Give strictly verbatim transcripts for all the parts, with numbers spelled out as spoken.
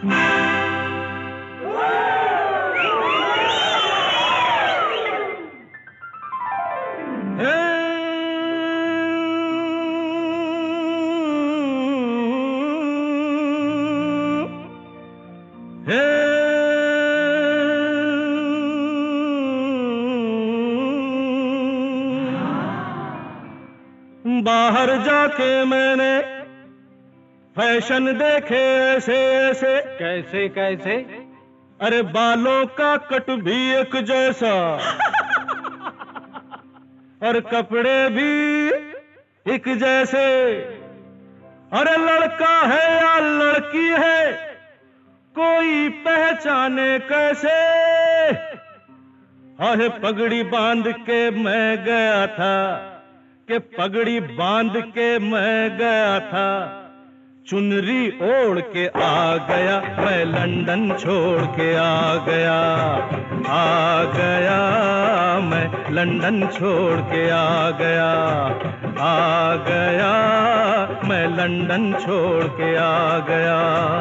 बाहर जाके मैंने फैशन देखे ऐसे ऐसे। कैसे कैसे? अरे बालों का कट भी एक जैसा और कपड़े भी एक जैसे। अरे लड़का है या लड़की है कोई पहचाने कैसे। अरे पगड़ी बांध के मैं गया था कि पगड़ी बांध के मैं गया था, चुनरी ओढ़ के आ गया, मैं लंदन छोड़ के आ गया, आ गया मैं लंदन छोड़ के आ गया, आ गया मैं लंदन छोड़ के आ गया।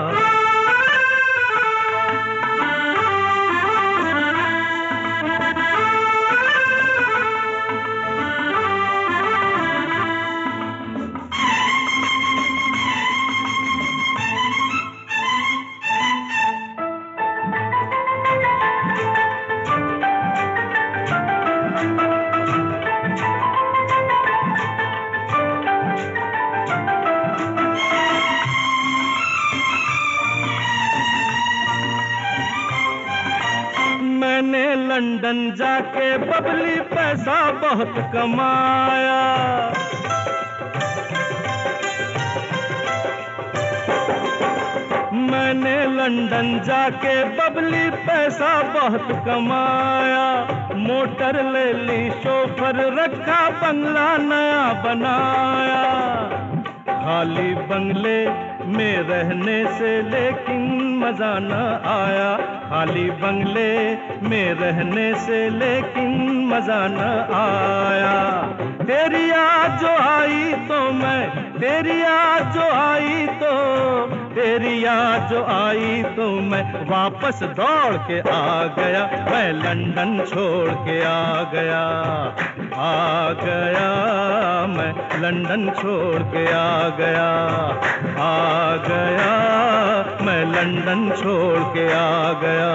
लंदन जाके बबली पैसा बहुत कमाया, मैंने लंदन जाके बबली पैसा बहुत कमाया, मोटर ले ली शोफर रखा बंगला नया बनाया, खाली बंगले में रहने से लेकिन मजा न आया, खाली बंगले में रहने से लेकिन मजा न आया। तेरी याद जो आई तो मैं तेरी याद जो आई तो तेरी याद जो आई तो मैं वापस दौड़ के आ गया, मैं लंदन छोड़ के आ गया, आ गया मैं लंदन छोड़ के आ गया, आ गया मैं लंदन छोड़ के आ गया।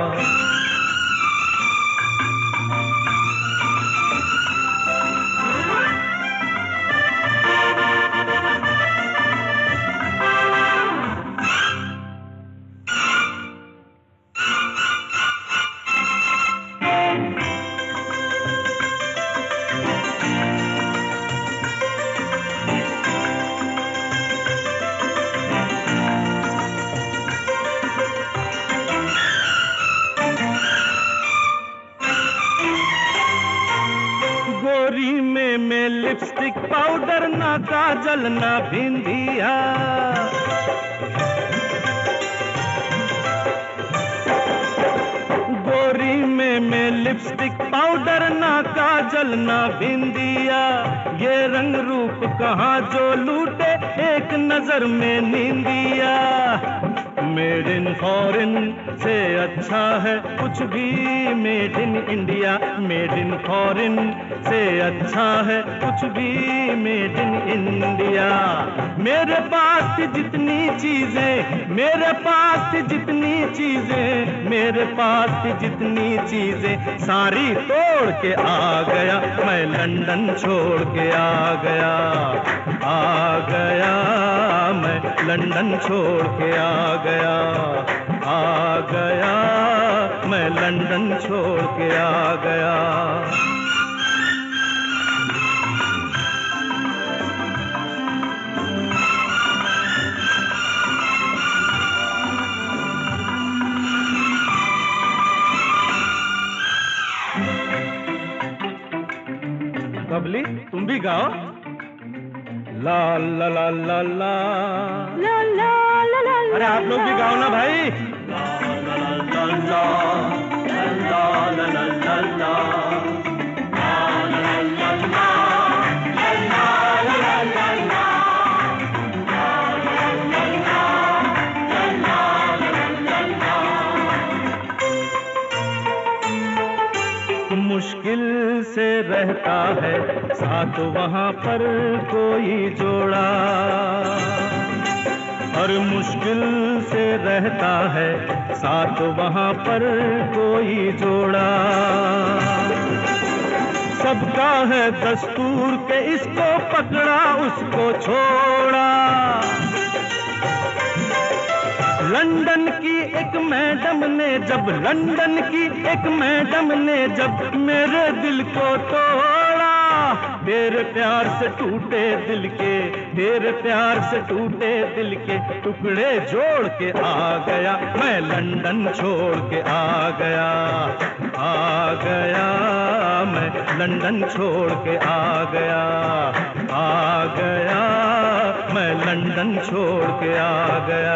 में लिपस्टिक पाउडर ना काजल ना बिंदिया, गोरी में में लिपस्टिक पाउडर ना काजल ना बिंदिया, ये रंग रूप कहाँ जो लूटे एक नजर में नींदिया। मेड इन फॉरेन से अच्छा है कुछ भी made in India, made in foreign से अच्छा है कुछ भी मेड इन इंडिया। मेरे पास जितनी चीजें मेरे पास जितनी चीजें मेरे पास जितनी चीजें सारी तोड़ के आ गया, मैं लंदन छोड़ के आ गया, आ गया मैं लंदन छोड़ के आ गया, आ गया मैं लंदन छोड़ के आ गया। बबली तुम भी गाओ। ला ला ला ला ला ला ला ला ला। अरे आप लोग भी गाओ ना भाई। ला ला ला ला ला ला ला ला ला। रहता है साथ वहाँ पर कोई जोड़ा, हर मुश्किल से रहता है साथ वहाँ पर कोई जोड़ा। सबका है दस्तूर के इसको पकड़ा उसको छोड़ा। लंदन की एक मैडम ने जब लंदन की एक मैडम ने जब मेरे दिल को तोड़ा, तेरे प्यार से टूटे दिल के, तेरे प्यार से टूटे दिल के टुकड़े जोड़ के आ गया, मैं लंदन छोड़ के आ गया, आ गया मैं लंदन छोड़ के आ गया, आ गया मैं लंदन छोड़ के आ गया।